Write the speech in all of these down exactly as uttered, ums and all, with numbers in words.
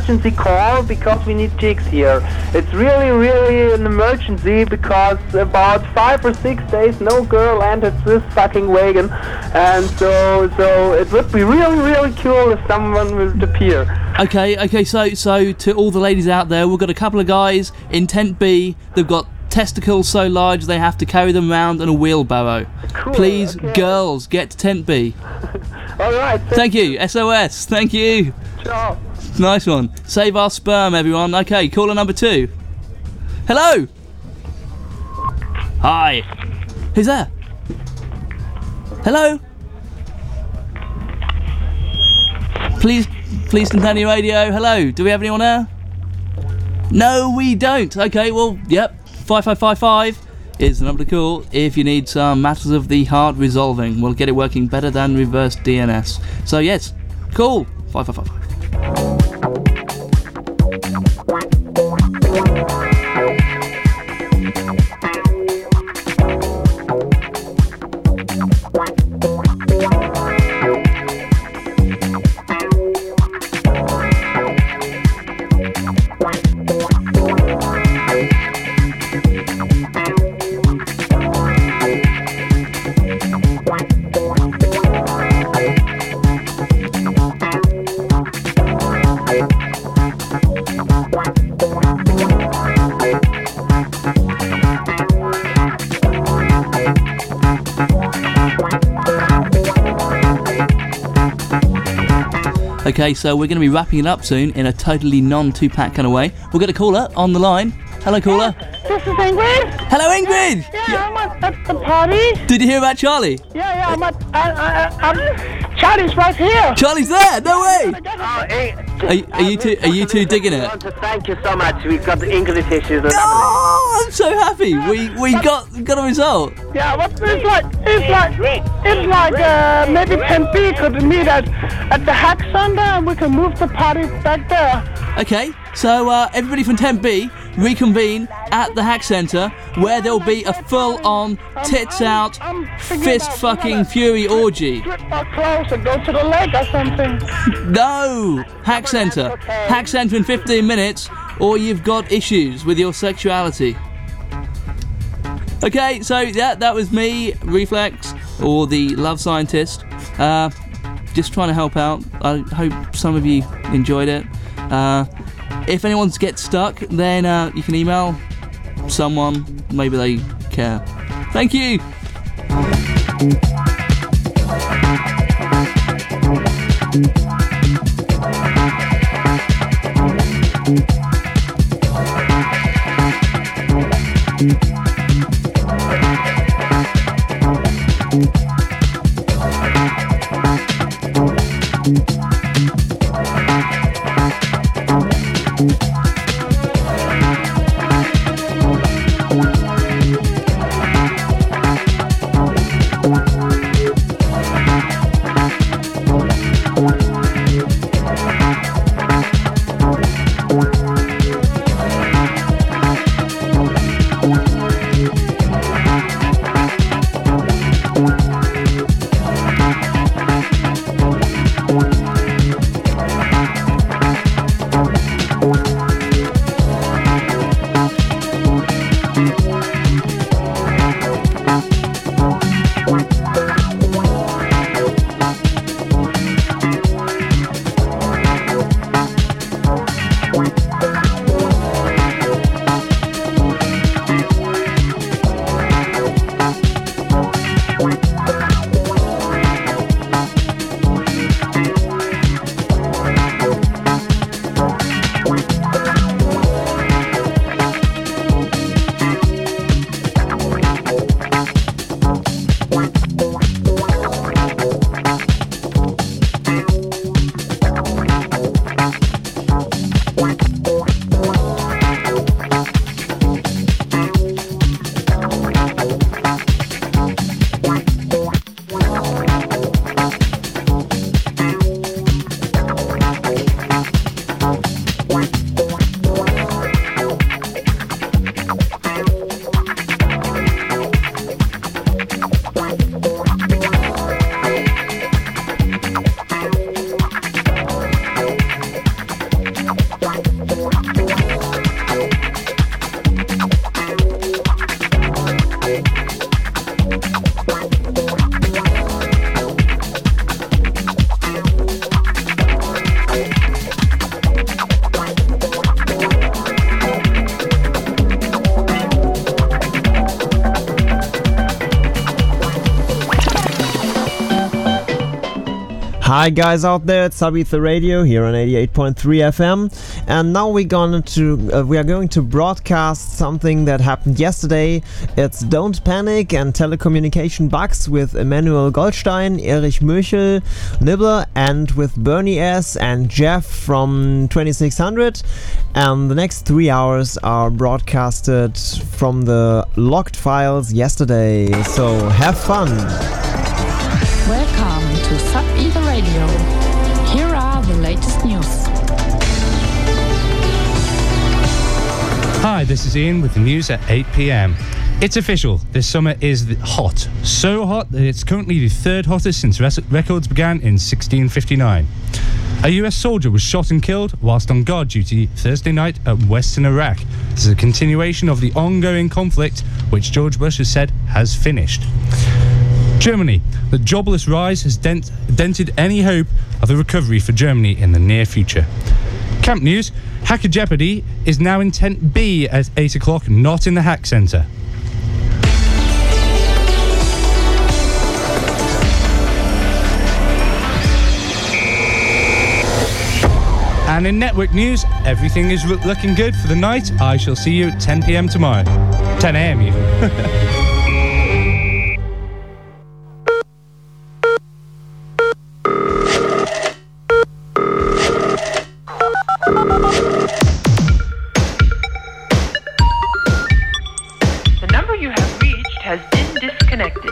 emergency call because we need chicks here. It's really, really an emergency because about five or six days no girl entered this fucking wagon, and so so it would be really, really cool if someone would appear. Okay, okay, so so to all the ladies out there, we've got a couple of guys in Tent B. They've got testicles so large they have to carry them around in a wheelbarrow. Cool, Please, okay. girls, get to Tent B. All right. Thank, Thank you, S O S. Thank you. Ciao. Nice one. Save our sperm, everyone. Okay, caller number two. Hello. Hi. Who's there? Hello. Please, please turn down your radio. Hello. Do we have anyone there? No, we don't. Okay, well, yep. five five five five is the number to call if you need some matters of the heart resolving. We'll get it working better than reverse D N S. So, yes, call five five five five. Okay, so we're going to be wrapping it up soon in a totally non-two-pack kind of way. We've got a caller on the line. Hello, caller. This is Ingrid. Hello, Ingrid. Yeah, yeah. I'm at, at the party. Did you hear about Charlie? Yeah, yeah, I'm at... I, I, I'm, Charlie's right here. Charlie's there. No way. Oh, hey, Are, you- are you two? Are you two digging I it? want to thank you so much. We've got the English issues. Oh, I'm so happy. We we got got a result. Yeah, but it's like... It's like... It's like uh, maybe Tent B could meet at, at the Hack Center and we can move the party back there. Okay, so uh, everybody from Tent B reconvene at the Hack Center where there'll be a full-on tits out, fist fucking fury orgy. Strip our clothes and go to the lake or something. No! Hack Center. Hack Center in fifteen minutes, or you've got issues with your sexuality. Okay, so yeah, that was me, Reflex, or the Love Scientist. Uh, just trying to help out. I hope some of you enjoyed it. Uh, if anyone gets stuck, then uh, you can email someone. Maybe they care. Thank you! Hi guys out there, it's Ibiza Radio here on eighty-eight point three F M, and now we're going to uh, we are going to broadcast something that happened yesterday. It's Don't Panic and Telecommunication Bugs with Emmanuel Goldstein, Erich Möchel, Nibbler, and with Bernie S. and Jeff from twenty-six hundred. And the next three hours are broadcasted from the locked files yesterday, so have fun! Welcome to Sub-Ether Radio. Here are the latest news. Hi, this is Ian with the news at eight p.m. It's official, this summer is hot. So hot that it's currently the third hottest since res- records began in sixteen fifty-nine. A U S soldier was shot and killed whilst on guard duty Thursday night at western Iraq. This is a continuation of the ongoing conflict, which George Bush has said has finished. Germany. The jobless rise has dent- dented any hope of a recovery for Germany in the near future. Camp news. Hacker Jeopardy is now in Tent B at eight o'clock, not in the Hack Centre. And in network news, everything is r- looking good for the night. I shall see you at ten p.m. tomorrow. ten a.m. even. The number you have reached has been disconnected.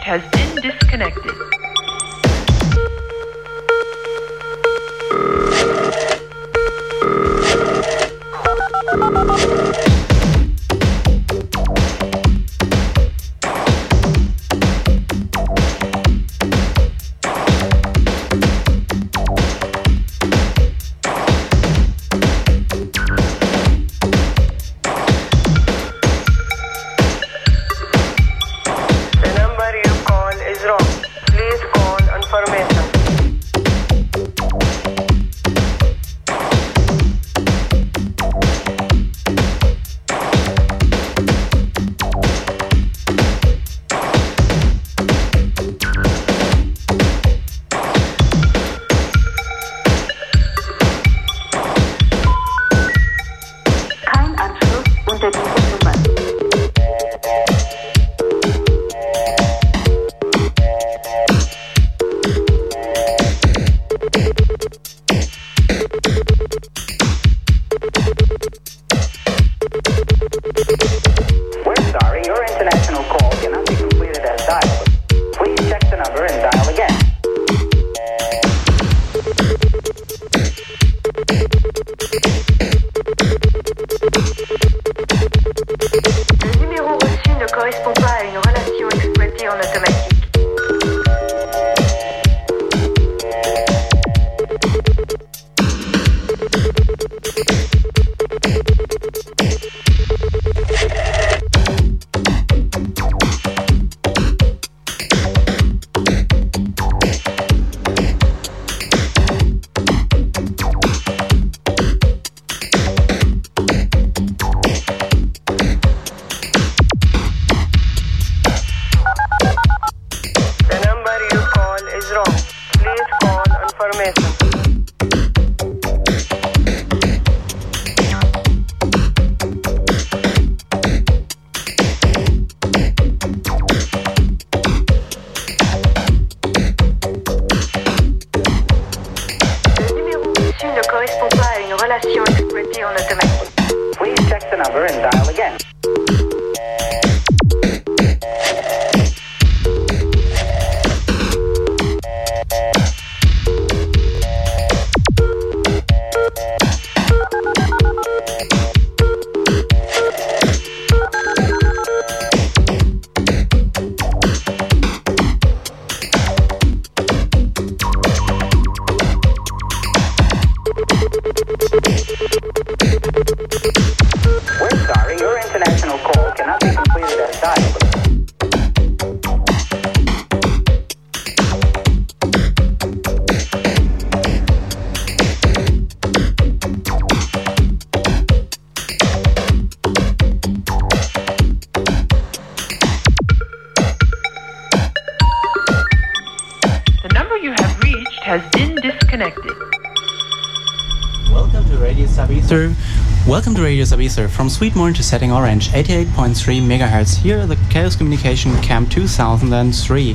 has been disconnected. Welcome to Radio Sabitzer from Sweetmorn to Setting Orange, eighty-eight point three megahertz, here at the Chaos Communication Camp two thousand three.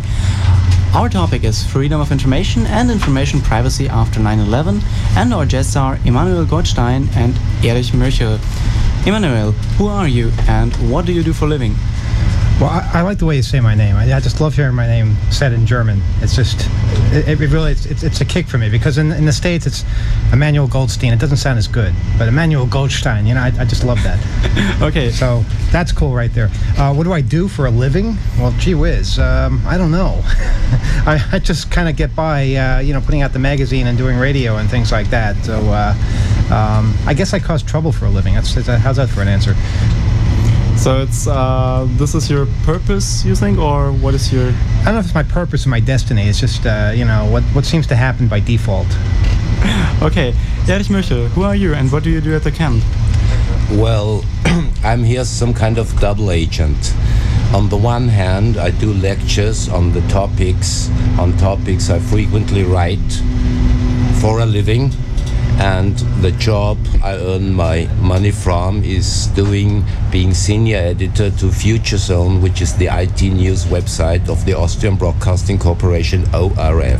Our topic is freedom of information and information privacy after nine eleven, and our guests are Emanuel Goldstein and Erich Mürchel. Emanuel, who are you and what do you do for a living? Well, I, I like the way you say my name. I, I just love hearing my name said in German. It's just, it, it really, it's, it's it's a kick for me because in, in the States it's Emanuel Goldstein. It doesn't sound as good, but Emanuel Goldstein, you know, I, I just love that. Okay. So that's cool right there. Uh, what do I do for a living? Well, gee whiz, um, I don't know. I, I just kind of get by, uh, you know, putting out the magazine and doing radio and things like that. So uh, um, I guess I cause trouble for a living. That's, that's how's that for an answer? So it's uh, this is your purpose, you think, or what is your? I don't know if it's my purpose or my destiny. It's just uh, you know what what seems to happen by default. Okay, Erich Mürchel, who are you and what do you do at the camp? Well, I'm here some kind of double agent. On the one hand, I do lectures on the topics on topics I frequently write for a living. And the job I earn my money from is doing, being senior editor to Future Zone, which is the I T news website of the Austrian Broadcasting Corporation, O R F.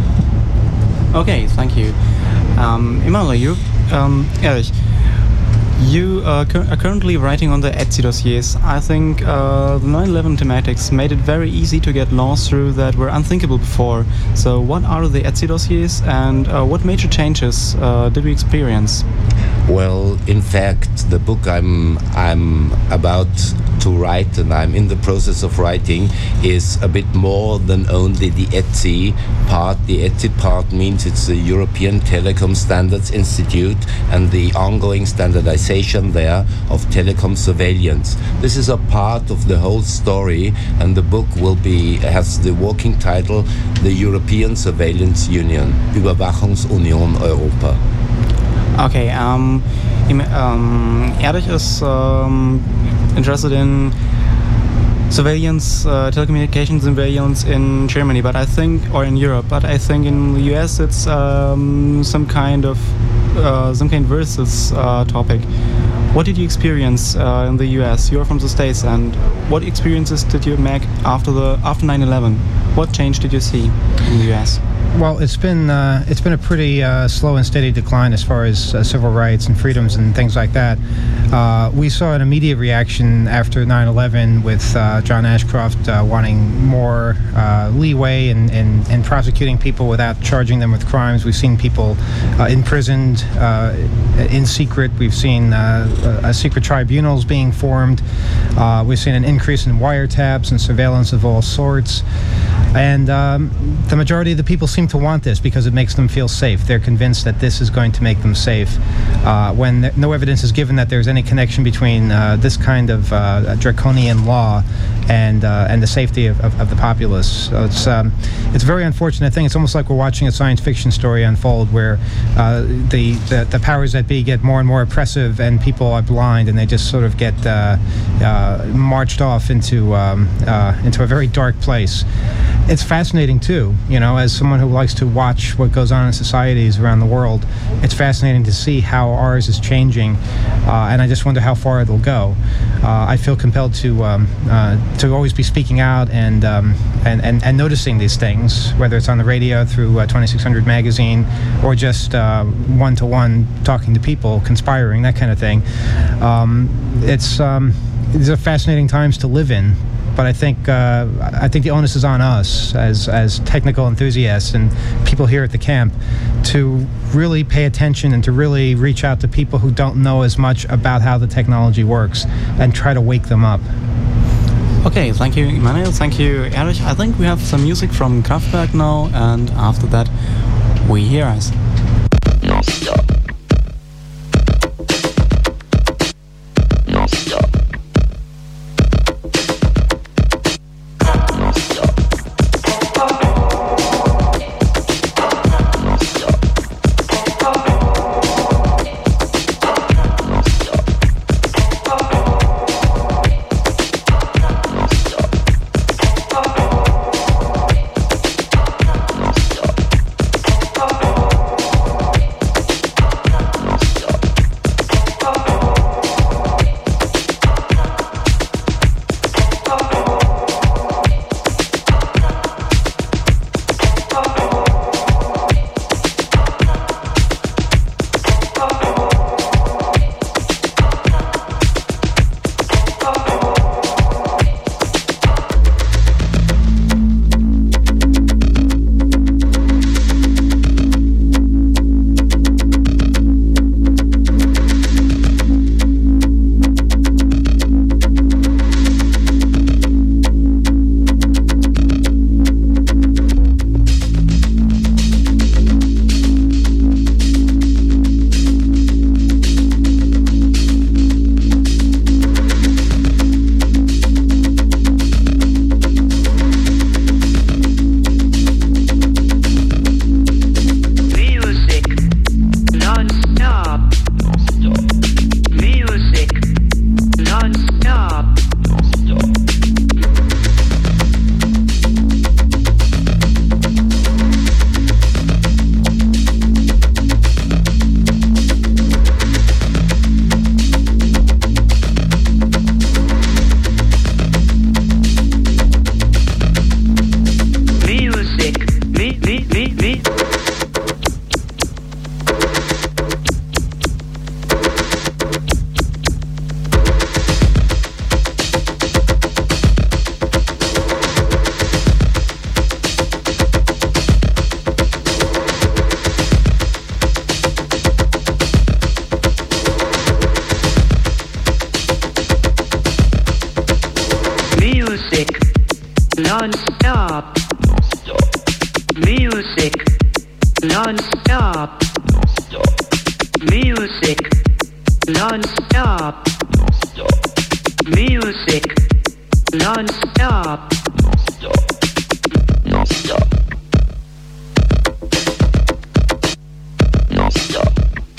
Okay, thank you. Um, Emanuel, you, um, Erich, You uh, cur- are currently writing on the Etsy dossiers. I think uh, the nine eleven thematics made it very easy to get laws through that were unthinkable before. So what are the Etsy dossiers, and uh, what major changes uh, did we experience? Well, in fact, the book I'm I'm about to write, and I'm in the process of writing, is a bit more than only the Etsy part. The Etsy part means it's the European Telecom Standards Institute and the ongoing standardization there of telecom surveillance. This is a part of the whole story, and the book will be has the working title The European Surveillance Union, Überwachungsunion Europa. Okay, um, um, Erdich is um, interested in surveillance, uh, telecommunications surveillance in Germany, but I think, or in Europe, but I think in the U S it's um, some kind of uh, some kind of versus uh, topic. What did you experience uh, in the U S? You're from the States, and what experiences did you make after the after nine eleven? What change did you see in the U S? Well, it's been uh, it's been a pretty uh, slow and steady decline as far as uh, civil rights and freedoms and things like that. Uh, we saw an immediate reaction after nine eleven with uh, John Ashcroft uh, wanting more uh, leeway in, in, in prosecuting people without charging them with crimes. We've seen people uh, imprisoned uh, in secret. We've seen uh, uh, secret tribunals being formed. Uh, we've seen an increase in wiretaps and surveillance of all sorts. And um, the majority of the people seem to want this because it makes them feel safe. They're convinced that this is going to make them safe. Uh, when th- no evidence is given that there's any connection between uh, this kind of uh, draconian law and uh, and the safety of, of, of the populace. So it's um, it's a very unfortunate thing. It's almost like we're watching a science fiction story unfold where uh, the, the the powers that be get more and more oppressive, and people are blind, and they just sort of get uh, uh, marched off into um, uh, into a very dark place. It's fascinating too, you know, as someone who likes to watch what goes on in societies around the world. It's fascinating to see how ours is changing, uh, and I just wonder how far it'll go. Uh, I feel compelled to um, uh, to always be speaking out and, um, and and and noticing these things, whether it's on the radio through uh, twenty-six hundred magazine or just uh, one-to-one talking to people, conspiring, that kind of thing. Um, it's um, these are fascinating times to live in. But I think uh, I think the onus is on us as as technical enthusiasts and people here at the camp to really pay attention and to really reach out to people who don't know as much about how the technology works and try to wake them up. Okay, thank you, Emmanuel. Thank you, Erich. I think we have some music from Kraftwerk now, and after that, we hear us. Non-stop. Non-stop. Stop. Music non-stop. Music non-stop. Music non-stop. Music non-stop. Non-stop. Non-stop.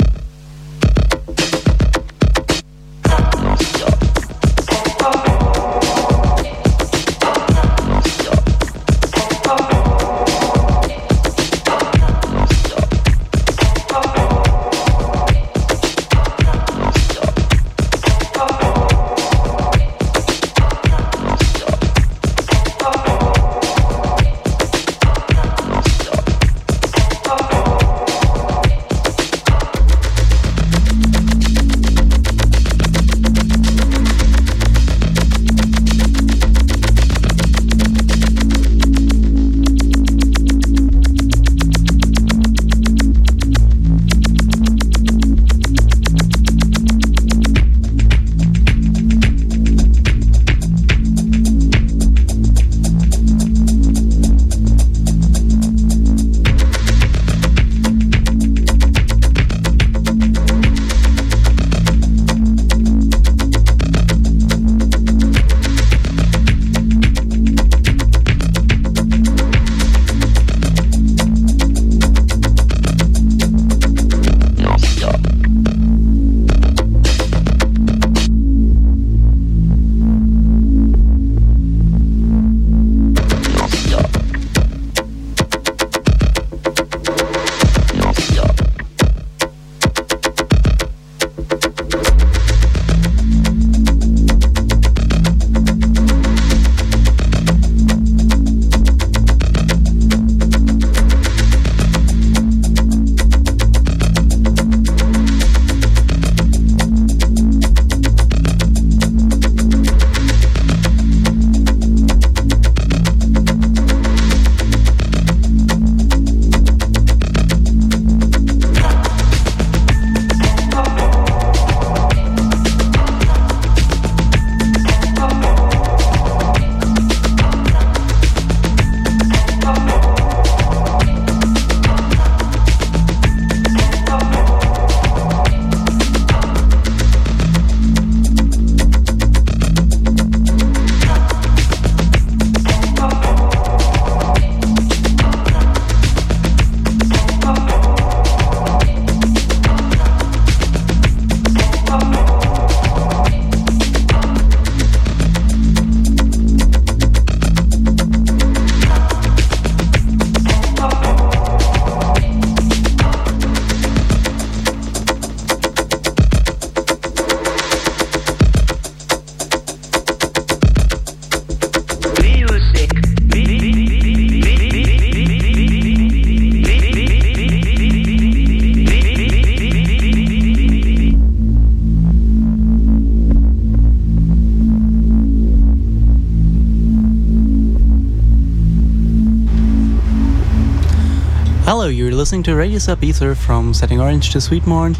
Hello, you're listening to Radio Sub Ether from Setting Orange to Sweetmorn.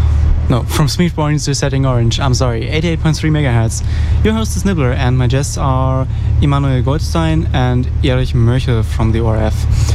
No, from Sweetmorn to Setting Orange. I'm sorry, eighty-eight point three megahertz. Your host is Nibbler, and my guests are Emanuel Goldstein and Erich Mörche from the O R F.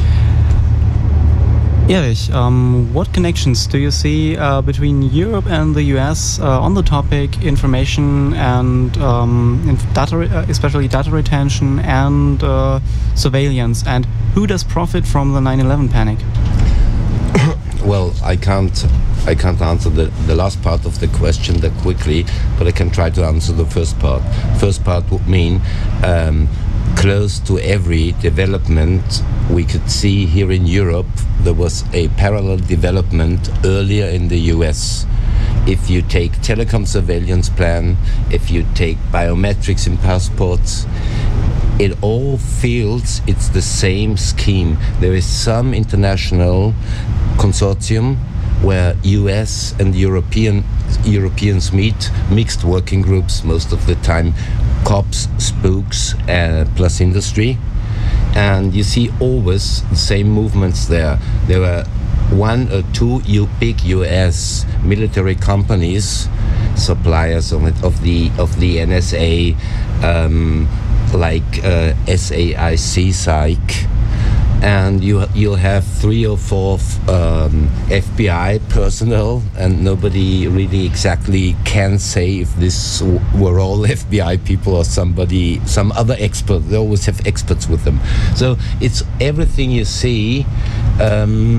Erich, um, what connections do you see uh, between Europe and the U S uh, on the topic information and um, inf- data, re- uh, especially data retention and uh, surveillance? And who does profit from the nine eleven panic? Well, I can't, I can't answer the, the last part of the question that quickly, but I can try to answer the first part. First part would mean um, close to every development we could see here in Europe, there was a parallel development earlier in the U S. If you take telecom surveillance plan, if you take biometrics in passports, it all feels it's the same scheme. There is some international consortium where U S and European Europeans meet, mixed working groups most of the time, cops, spooks, uh, plus industry, and you see always the same movements there. There are one or two U- big U S military companies, suppliers of, it, of the of the N S A, um, like uh, S A I C, Psych, and you you'll have three or four um, F B I personnel, and nobody really exactly can say if this w- were all F B I people or somebody, some other expert. They always have experts with them. So it's everything you see. Um,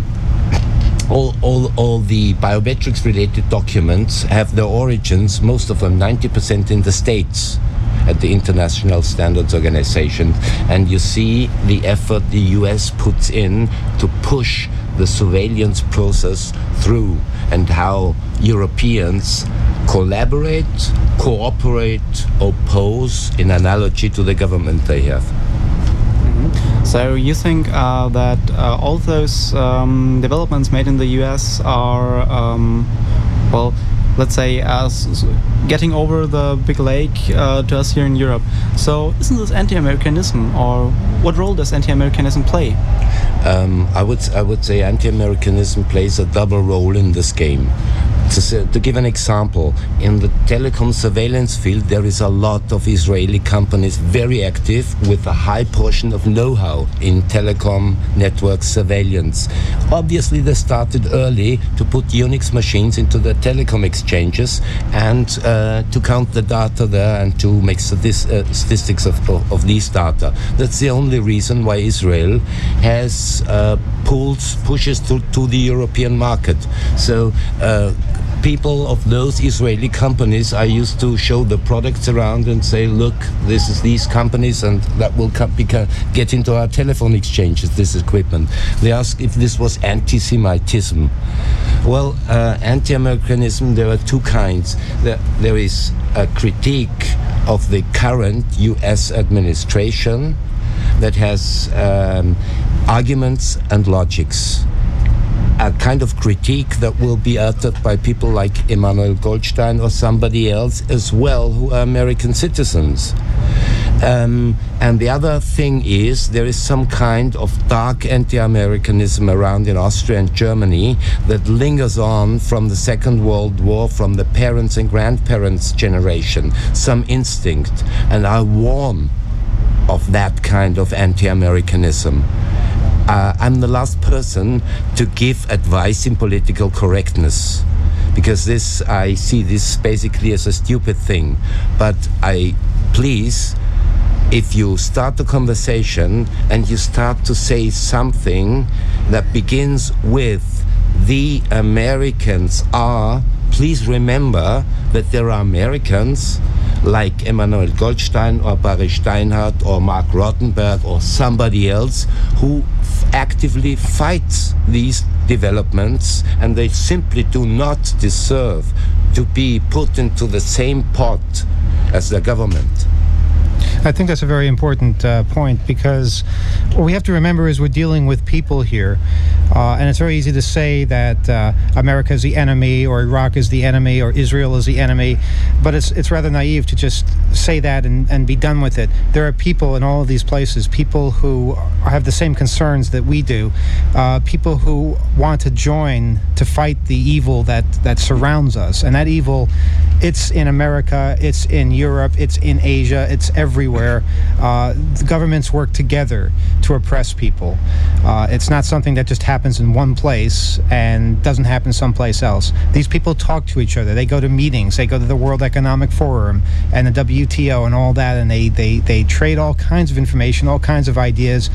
all, all, all the biometrics related documents have their origins, most of them ninety percent in the States, at the International Standards Organization, and you see the effort the U S puts in to push the surveillance process through, and how Europeans collaborate, cooperate, oppose in analogy to the government they have. Mm-hmm. So you think uh, that uh, all those um, developments made in the U S are, um, well, let's say, as getting over the big lake uh, to us here in Europe. So isn't this anti-Americanism, or what role does anti-Americanism play? Um, I would I would say anti-Americanism plays a double role in this game. To, say, to give an example, in the telecom surveillance field, there is a lot of Israeli companies very active with a high portion of know-how in telecom network surveillance. Obviously, they started early to put Unix machines into the telecom exchanges and uh, to count the data there and to make statis- uh, statistics of, of, of these data. That's the only reason why Israel has uh, pulls, pushes to, to the European market. So. Uh, People of those Israeli companies are used to show the products around and say, look, this is these companies, and that will come, become, get into our telephone exchanges, this equipment. They ask if this was anti-Semitism. Well, uh, anti-Americanism, there are two kinds. There, there is a critique of the current U S administration that has um, arguments and logics. A kind of critique that will be uttered by people like Emmanuel Goldstein or somebody else as well, who are American citizens. Um, and the other thing is, there is some kind of dark anti-Americanism around in Austria and Germany that lingers on from the Second World War, from the parents' and grandparents' generation, some instinct. And I warn of that kind of anti-Americanism. Uh, I'm the last person to give advice in political correctness, because this, I see this basically as a stupid thing. But I, please, if you start the conversation and you start to say something that begins with "the Americans are," please remember that there are Americans like Emmanuel Goldstein or Barry Steinhardt or Mark Rottenberg or somebody else who f- actively fights these developments, and they simply do not deserve to be put into the same pot as the government. I think that's a very important uh, point, because what we have to remember is we're dealing with people here. Uh, and it's very easy to say that uh, America is the enemy, or Iraq is the enemy, or Israel is the enemy. But it's it's rather naive to just say that and, and be done with it. There are people in all of these places, people who have the same concerns that we do, uh, people who want to join to fight the evil that, that surrounds us. And that evil, it's in America, it's in Europe, it's in Asia, it's everywhere. Uh, the governments work together to oppress people. Uh, it's not something that just happens in one place and doesn't happen someplace else. These people talk to each other. They go to meetings. They go to the World Economic Forum and the W T O and all that, and they, they, they trade all kinds of information, all kinds of ideas.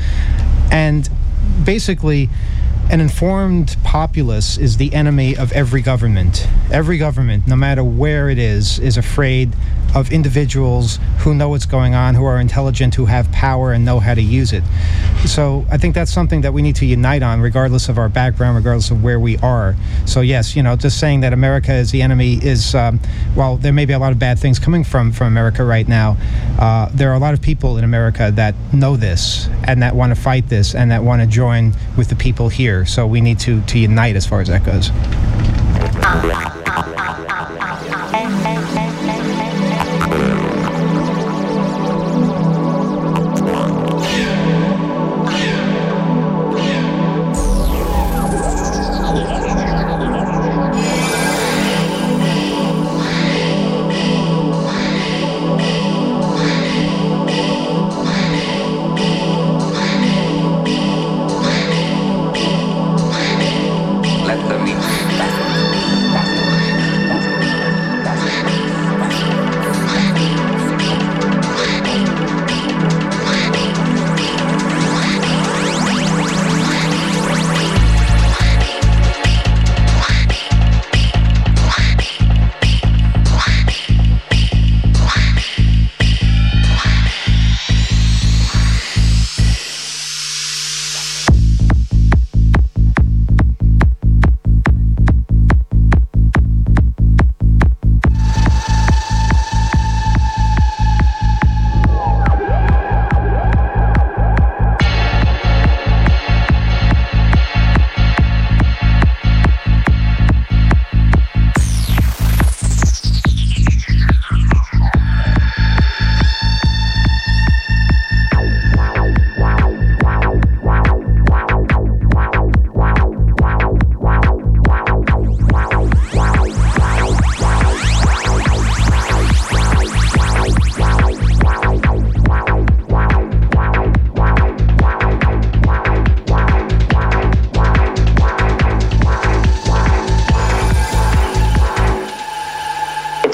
And basically, an informed populace is the enemy of every government. Every government, no matter where it is, is afraid of individuals who know what's going on, who are intelligent, who have power and know how to use it. So I think that's something that we need to unite on, regardless of our background, regardless of where we are. So yes, you know, just saying that America is the enemy is, um, while there may be a lot of bad things coming from, from America right now, uh, there are a lot of people in America that know this and that want to fight this and that want to join with the people here. So we need to, to unite as far as that goes.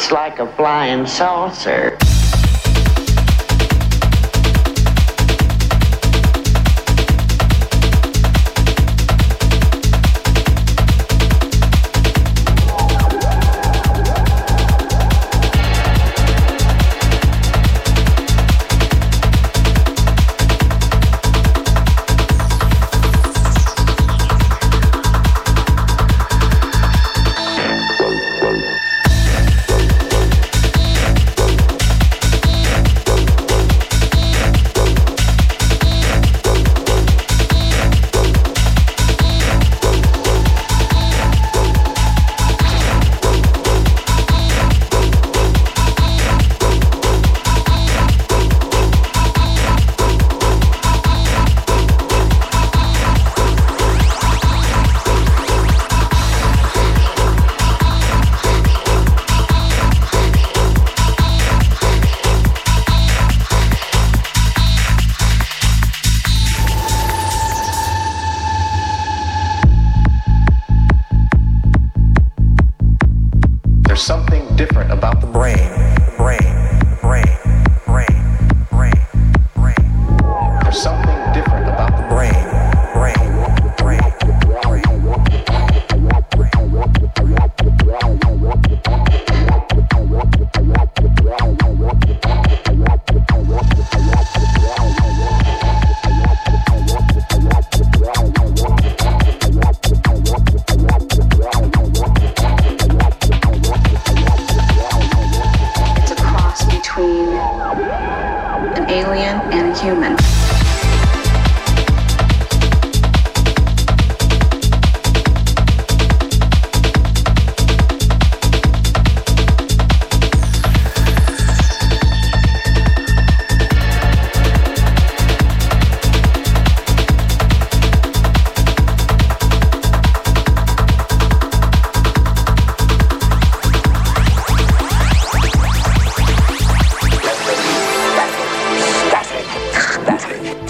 It's like a flying saucer. There's something different about the brain. The brain, the brain, brain, brain, brain. There's something different about the brain. Brain, brain, alien and a human. Static.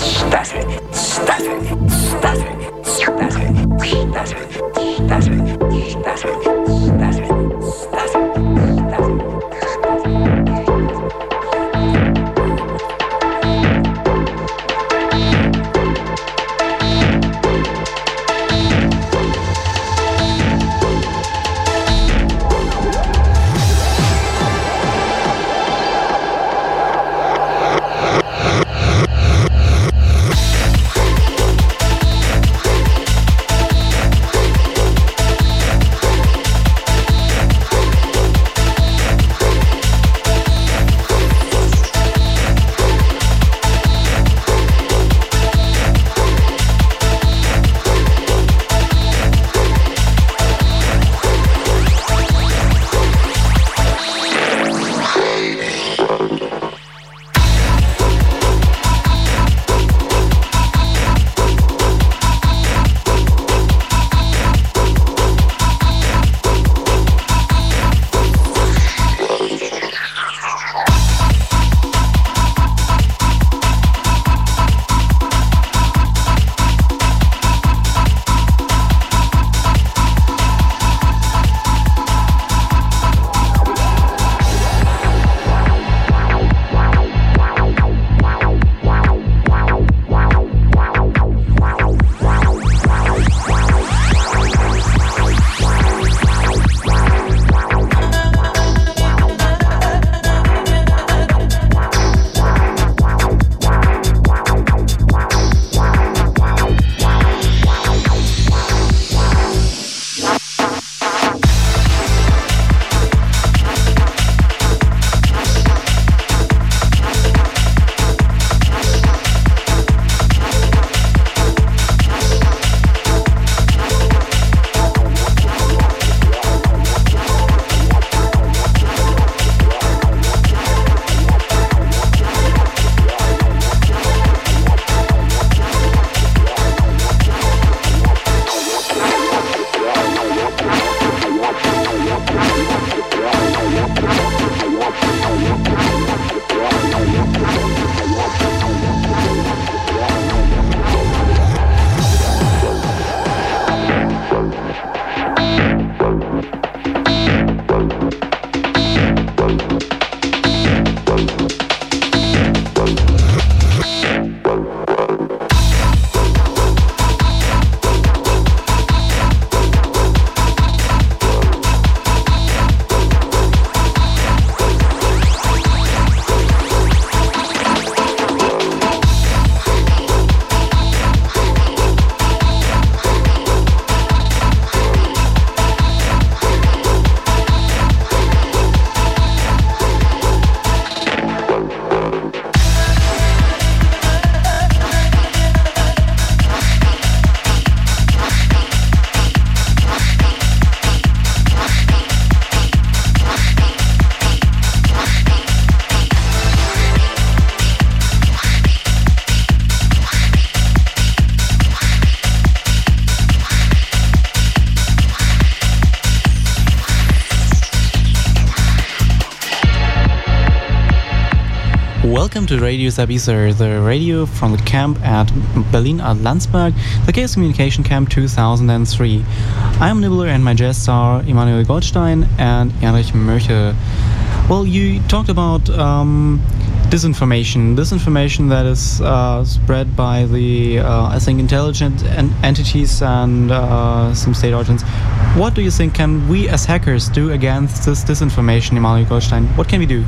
Welcome to Radio Sabitzer, the radio from the camp at Berlin at Landsberg, the Chaos Communication Camp two thousand three. I'm Nibbler and my guests are Emanuel Goldstein and Erich Möche. Well, you talked about um, disinformation, disinformation that is uh, spread by the, uh, I think, intelligent en- entities and uh, some state agents. What do you think can we as hackers do against this disinformation, Emanuel Goldstein? What can we do?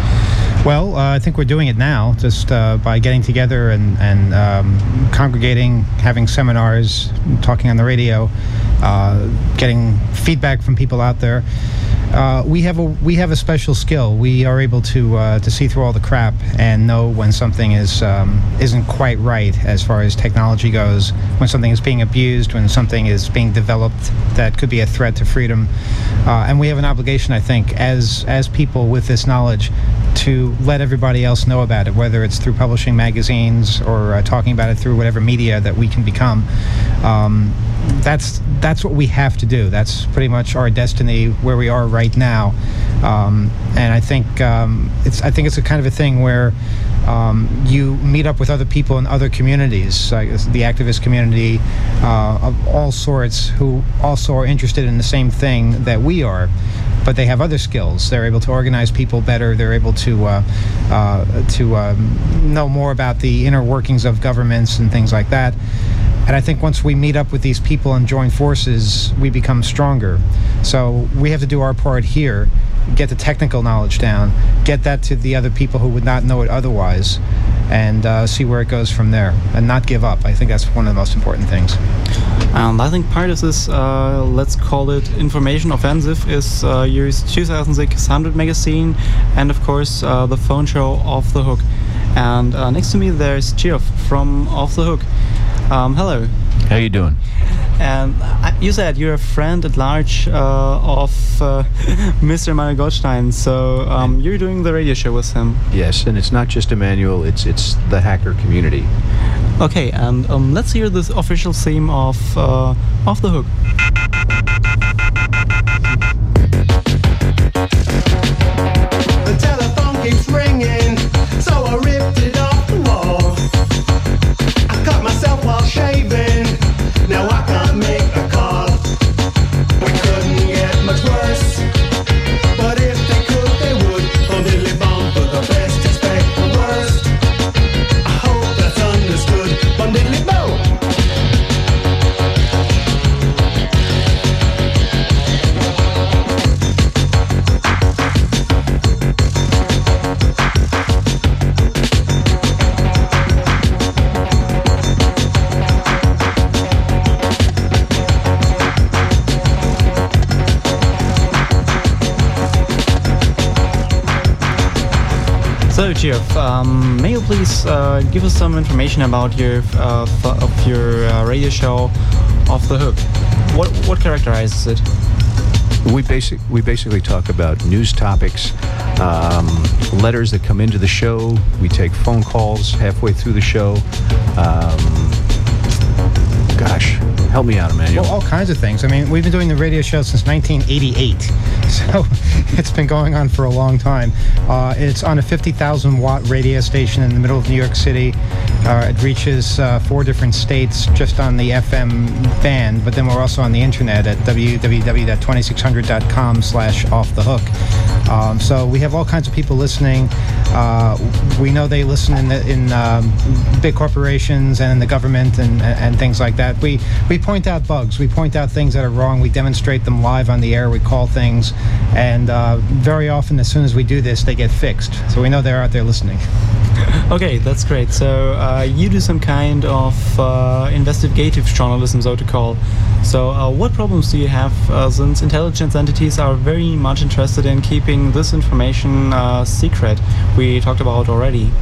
Well, uh, I think we're doing it now, just uh, by getting together and, and um, congregating, having seminars, talking on the radio, uh, getting feedback from people out there. Uh, we have a we have a special skill. We are able to uh, to see through all the crap and know when something is um, isn't quite right as far as technology goes. When something is being abused, when something is being developed that could be a threat to freedom, uh, and we have an obligation, I think, as as people with this knowledge, to let everybody else know about it, whether it's through publishing magazines or uh, talking about it through whatever media that we can become. Um, that's that's what we have to do. That's pretty much our destiny where we are right now. Um, and I think um, it's I think it's a kind of a thing where um, you meet up with other people in other communities, like the activist community uh, of all sorts, who also are interested in the same thing that we are. But they have other skills. They're able to organize people better. They're able to uh, uh, to um, know more about the inner workings of governments and things like that. And I think once we meet up with these people and join forces, we become stronger. So we have to do our part here, get the technical knowledge down, get that to the other people who would not know it otherwise, and uh, see where it goes from there, and not give up. I think that's one of the most important things. And I think part of this, uh, let's call it information offensive, is uh, your two thousand six hundred magazine, and of course uh, the phone show Off the Hook. And uh, next to me there's Geoff from Off the Hook. Um, hello. How you doing? And uh, you said you're a friend at large uh, of uh, Mister Emanuel Goldstein, so um, you're doing the radio show with him. Yes, and it's not just Emanuel, it's it's the hacker community. Okay, and um, let's hear the official theme of uh, Off the Hook. The telephone keeps ringing, so I ripped it off the wall. I cut myself while shaving, now I can't make a call. We couldn't get much worse, but if they could, they would. On Dilly Bomb for the best, expect the worst. I hope that's understood. On Dilly Bomb. So, Geoff, um, may you please uh, give us some information about your uh, f- of your uh, radio show, Off the Hook? What what characterizes it? We basic we basically talk about news topics, um, letters that come into the show. We take phone calls halfway through the show. Um, gosh, help me out, Emanuel. Well, all kinds of things. I mean, we've been doing the radio show since nineteen eighty-eight, so it's been going on for a long time. Uh, it's on a fifty thousand watt radio station in the middle of New York City. Uh, it reaches uh, four different states just on the F M band, but then we're also on the internet at w w w dot twenty-six hundred dot com slash off the hook. Um, so we have all kinds of people listening. Uh, we know they listen in, the, in um, big corporations and in the government and, and things like that. We we point out bugs. We point out things that are wrong. We demonstrate them live on the air. We call things, and uh, very often, as soon as we do this, they get fixed. So we know they're out there listening. Okay, that's great. So uh, you do some kind of uh, investigative journalism, so to call. So uh, what problems do you have, uh, since intelligence entities are very much interested in keeping this information uh, secret? We talked about already.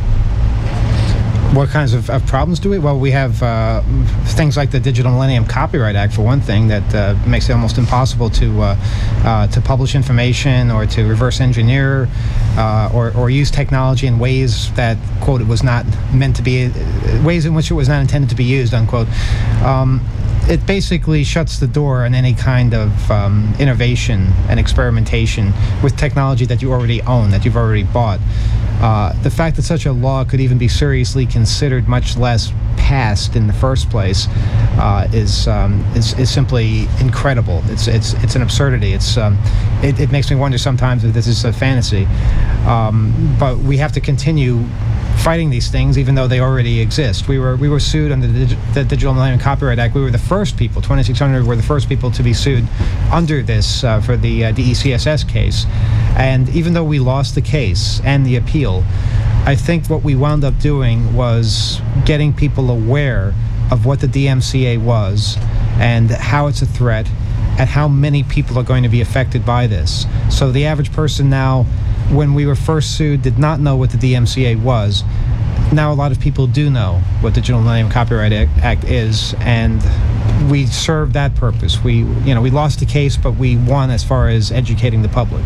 What kinds of, of problems do we? Well, we have uh, things like the Digital Millennium Copyright Act, for one thing, that uh, makes it almost impossible to uh, uh, to publish information or to reverse engineer uh, or, or use technology in ways that, quote, it was not meant to be, ways in which it was not intended to be used, unquote. Um, it basically shuts the door on any kind of um, innovation and experimentation with technology that you already own, that you've already bought. Uh, the fact that such a law could even be seriously considered, much less passed in the first place, uh, is, um, is is simply incredible. It's it's it's an absurdity. It's um, it, it makes me wonder sometimes if this is a fantasy. Um, but we have to continue fighting these things, even though they already exist. We were we were sued under the, Dig- the Digital Millennium Copyright Act. We were the first people. twenty-six hundred were the first people to be sued under this uh, for the uh, D E C S S case. And even though we lost the case and the appeal, I think what we wound up doing was getting people aware of what the D M C A was and how it's a threat and how many people are going to be affected by this. So the average person now, when we were first sued, did not know what the D M C A was. Now a lot of people do know what the Digital Millennium Copyright Act is, and we served that purpose. We, you know, we lost the case, but we won as far as educating the public.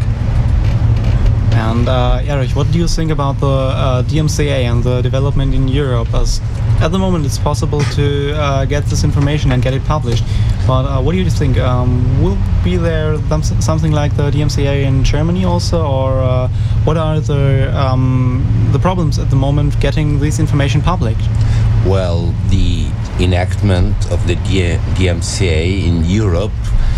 And uh, Erich, what do you think about the uh, D M C A and the development in Europe? As at the moment, it's possible to uh, get this information and get it published. But uh, what do you think? Um, will be there something like the D M C A in Germany also, or uh, what are the um, the problems at the moment getting this information public? Well, the enactment of the D M C A in Europe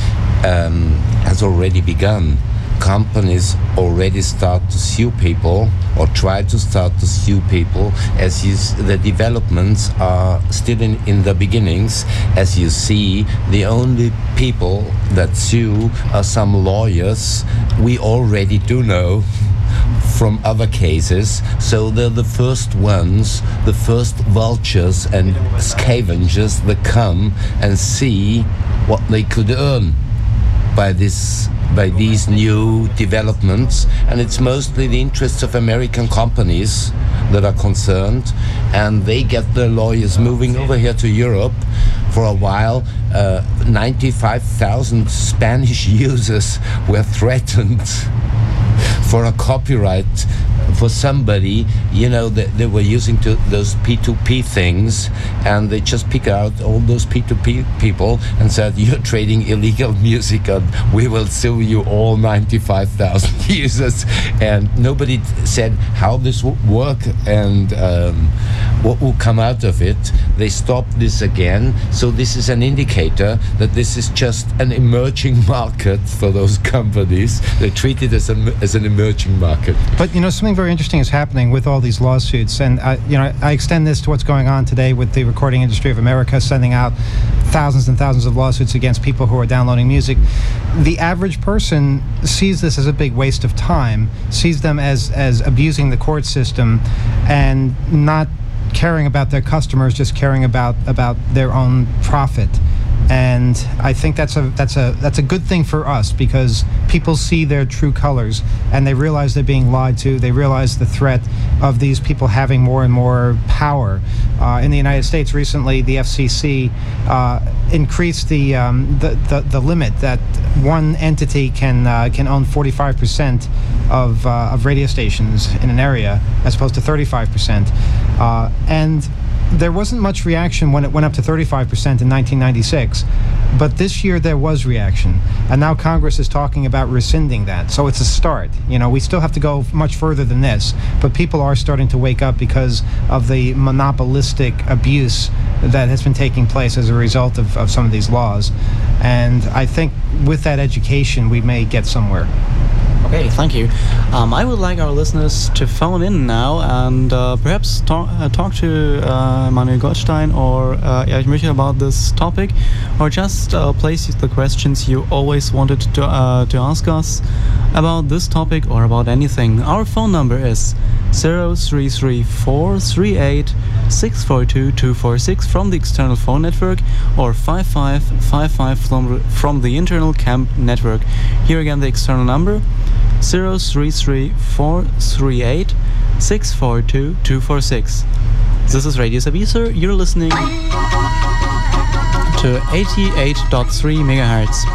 um, has already begun. Companies already start to sue people or try to start to sue people. As you, the developments are still in, in the beginnings. As you see, the only people that sue are some lawyers we already do know from other cases. So they're the first ones, the first vultures and scavengers that come and see what they could earn by this by these new developments. And it's mostly the interests of American companies that are concerned, and they get their lawyers moving over here to Europe. For a while, uh, ninety-five thousand Spanish users were threatened for a copyright for somebody, you know, that they, they were using to, those P two P things, and they just pick out all those P two P people and said, you're trading illegal music and we will sue you all ninety-five thousand users. And nobody said how this would work and um, what will come out of it. They stopped this again. So this is an indicator that this is just an emerging market for those companies. They treat it as, a, as an emerging market. But, you know, something very interesting is happening with all these lawsuits, and I, you know, I extend this to what's going on today with the Recording Industry of America sending out thousands and thousands of lawsuits against people who are downloading music. The average person sees this as a big waste of time, sees them as as abusing the court system, and not caring about their customers, just caring about about their own profit. And I think that's a that's a that's a good thing for us, because people see their true colors and they realize they're being lied to. They realize the threat of these people having more and more power. Uh, in the United States recently, the F C C uh, increased the, um, the the the limit that one entity can uh, can own forty-five percent of uh, of radio stations in an area, as opposed to thirty-five percent, uh, and there wasn't much reaction when it went up to thirty-five percent in nineteen ninety-six, but this year there was reaction, and now Congress is talking about rescinding that. So it's a start. You know, we still have to go much further than this, but people are starting to wake up because of the monopolistic abuse that has been taking place as a result of, of some of these laws. And I think with that education, we may get somewhere. Okay, thank you. Um, I would like our listeners to phone in now and uh, perhaps talk, uh, talk to uh, Manuel Goldstein or uh, Erich Mücher about this topic, or just uh, place the questions you always wanted to, uh, to ask us about this topic or about anything. Our phone number is zero three three four three eight six four two two four six from the external phone network, or five five five five from, from the internal camp network. Here again the external number, zero three three four three eight six four two two four six. This is Radio Sabiser. You're listening to eighty-eight point three megahertz.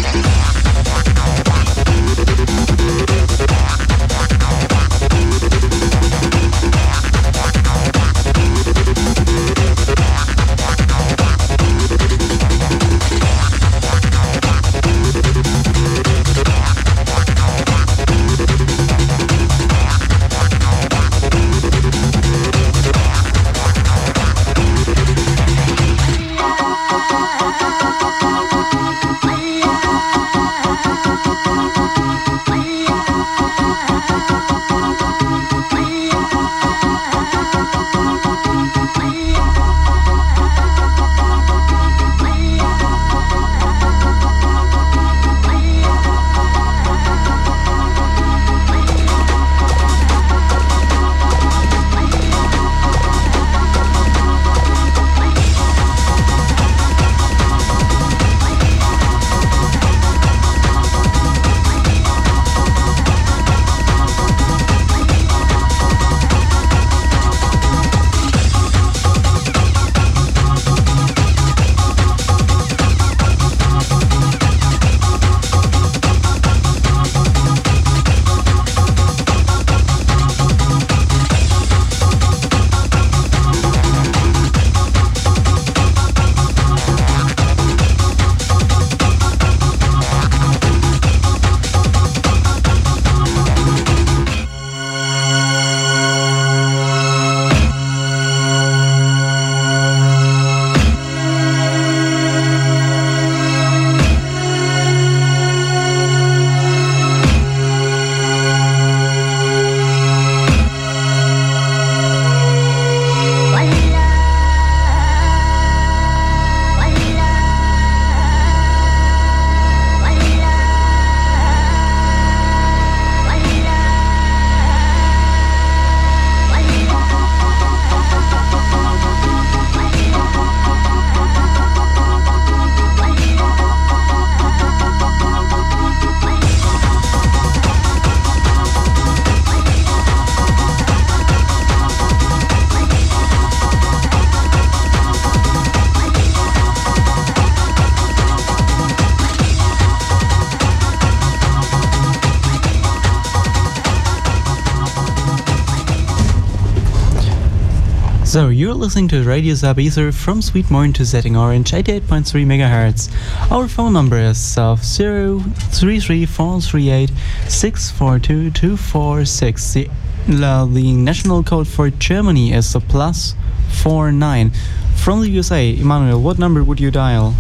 So you're listening to Radio Zabiether from Sweet Morn to Setting Orange, eighty-eight point three megahertz. Our phone number is uh, zero three three four three eight six four two two four six. The, uh, the national code for Germany is a plus four nine. From the U S A, Emmanuel, what number would you dial?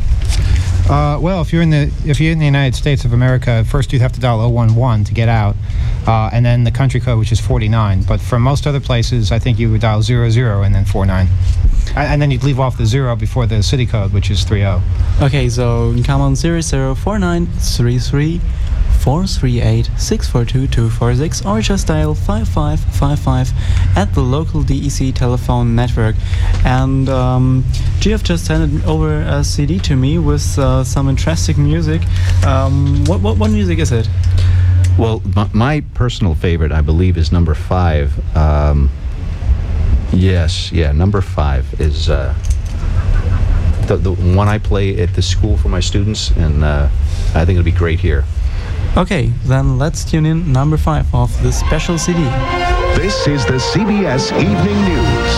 Uh, well, if you're in the if you're in the United States of America, first you'd have to dial zero one one to get out, uh, and then the country code, which is forty-nine. But for most other places, I think you would dial zero zero and then four nine, and then you'd leave off the zero before the city code, which is three zero. Okay, so come on zero zero four nine three three four three eight six four two two four six, or just dial five five five five at the local D E C telephone network. And um, Geoff just handed over a C D to me with uh, some interesting music. Um, what, what what music is it? Well, my, my personal favorite, I believe, is number five. Um, yes, yeah, number five is uh, the the one I play at the school for my students, and uh, I think it'll be great here. Okay, then let's tune in number five of this special C D. This is the C B S Evening News,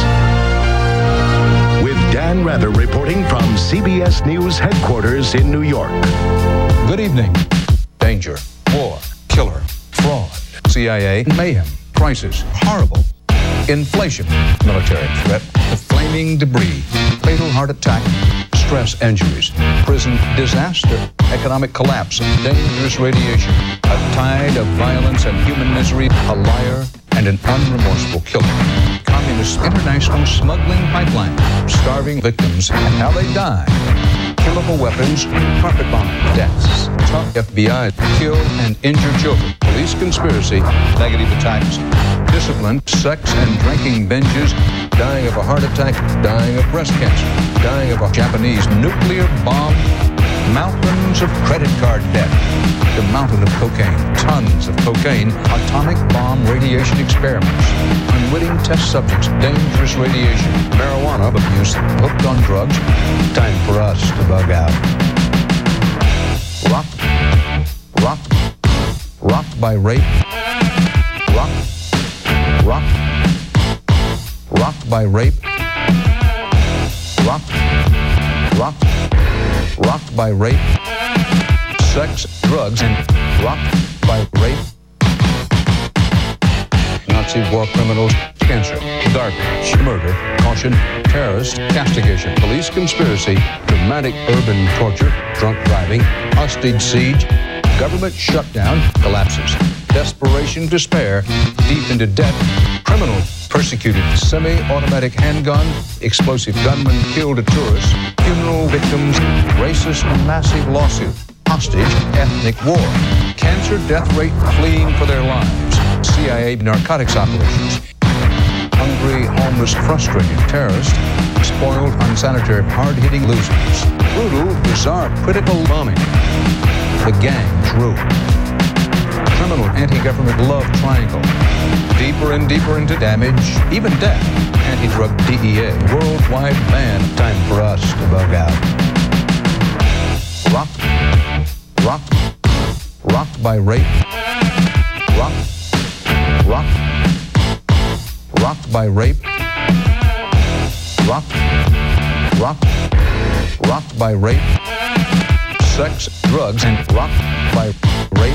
with Dan Rather reporting from C B S News headquarters in New York. Good evening. Danger, war, killer, fraud, C I A, mayhem, crisis, horrible, inflation, military threat, the flaming debris, fatal heart attack, stress injuries, prison disaster, economic collapse, dangerous radiation, a tide of violence and human misery, a liar and an unremorseful killer. Communist international smuggling pipeline, starving victims and how they die. Chemical weapons, carpet bombing deaths, tough F B I, kill and injure children, police conspiracy, negative attacks, discipline, sex and drinking binges, dying of a heart attack, dying of breast cancer, dying of a Japanese nuclear bomb, mountains of credit card debt, the mountain of cocaine, tons of cocaine, atomic bomb radiation experiments, unwitting test subjects, dangerous radiation, marijuana abuse, hooked on drugs. Time for us to bug out. Rock by rape. Rocked, rocked, rocked by rape. Rocked, rocked, rocked by rape. Sex, drugs, and rocked by rape. Nazi war criminals, cancer, garbage, murder, caution, terrorist, castigation, police conspiracy, dramatic urban torture, drunk driving, hostage siege, government shutdown, collapses, desperation, despair, deep into debt, criminal, persecuted, semi-automatic handgun, explosive gunman killed a tourist, funeral victims, racist, massive lawsuit, hostage, ethnic war, cancer death rate fleeing for their lives, C I A narcotics operations, hungry, homeless, frustrated terrorists, spoiled, unsanitary, hard-hitting losers, brutal, bizarre, critical bombing, the gangs rule, criminal anti-government love triangle, deeper and deeper into damage, even death, anti-drug D E A, worldwide ban, time for us to bug out. Rocked, rocked, rocked by rape, rocked, rocked, rocked by rape, rocked, rocked, rocked by rape, sex, drugs, and rocked by rape.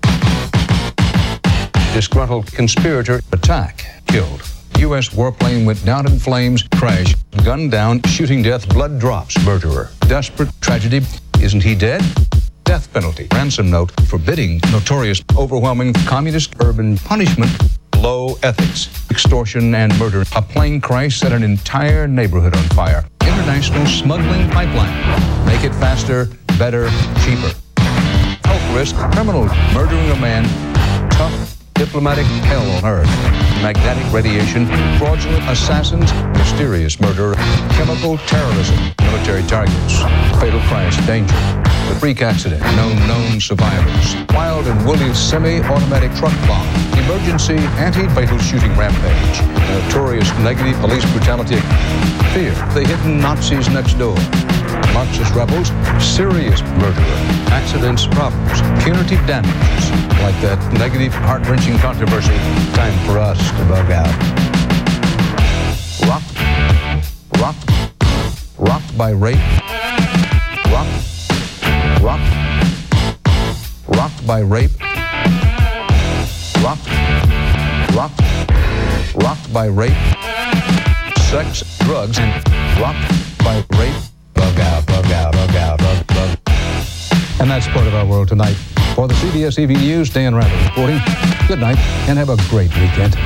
Disgruntled conspirator attack, killed. U S warplane went down in flames, crash, gunned down, shooting death, blood drops, murderer. Desperate tragedy, isn't he dead? Death penalty, ransom note, forbidding notorious, overwhelming communist urban punishment, low ethics, extortion and murder. A plane crash set an entire neighborhood on fire. International smuggling pipeline. Make it faster, better, cheaper. Health risk, criminal murdering a man, tough diplomatic hell on earth. Magnetic radiation, fraudulent assassins, mysterious murder, chemical terrorism, military targets, fatal crash, danger, the freak accident, known known survivors, wild and woolly semi-automatic truck bomb, emergency anti-fatal shooting rampage, notorious negative police brutality, fear, the hidden Nazis next door, Marxist rebels, serious murderer, accidents, problems, punitive damages, like that negative, heart-wrenching controversy, time for us to bug out. Rocked, rocked, rocked by rape, rocked, rocked, rocked by rape, rocked, rocked, rocked by rape, sex, drugs, and rocked by rape. Bug out, bug out, bug out, bug, bug. And that's part of our world tonight. For the C B S E V News, Dan Rather reporting. Good night, and have a great weekend.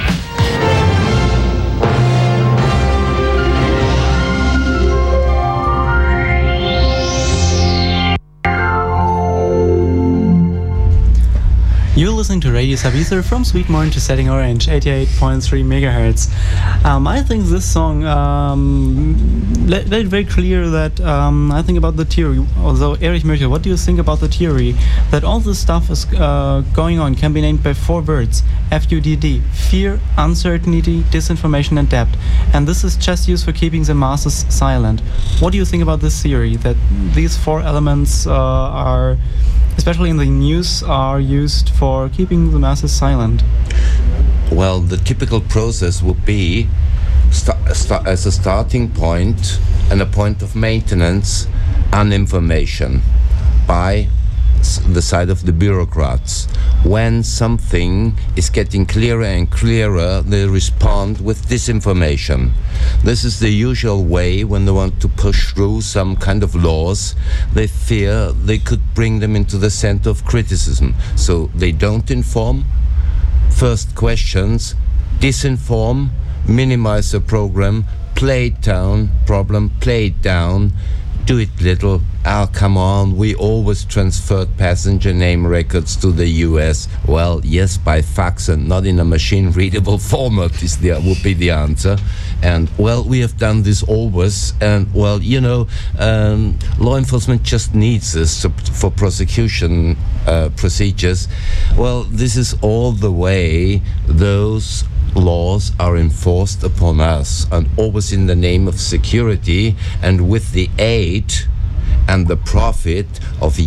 You're listening to Radio Sabither from Sweet Morn to Setting Orange, eighty-eight point three megahertz. Um, I think this song um, made it very clear that um, I think about the theory. Although Erich Merkel, what do you think about the theory that all this stuff is uh, going on can be named by four words: F U D D, fear, uncertainty, disinformation, and doubt. And this is just used for keeping the masses silent. What do you think about this theory that these four elements uh, are, especially in the news, are used for keeping the masses silent? Well, the typical process would be st- st- as a starting point and a point of maintenance, uninformation by s- the side of the bureaucrats. When something is getting clearer and clearer, they respond with disinformation. This is the usual way when they want to push through some kind of laws. They fear they could bring them into the center of criticism. So they don't inform. First questions, disinform, minimize the program, play it down, problem, play it down, do it little. Oh, come on, we always transferred passenger name records to the U S. Well, yes, by fax and not in a machine-readable format is the, would be the answer. And, well, we have done this always. And, well, you know, um, law enforcement just needs this for prosecution uh, procedures. Well, this is all the way those laws are enforced upon us, and always in the name of security and with the aid and the profit of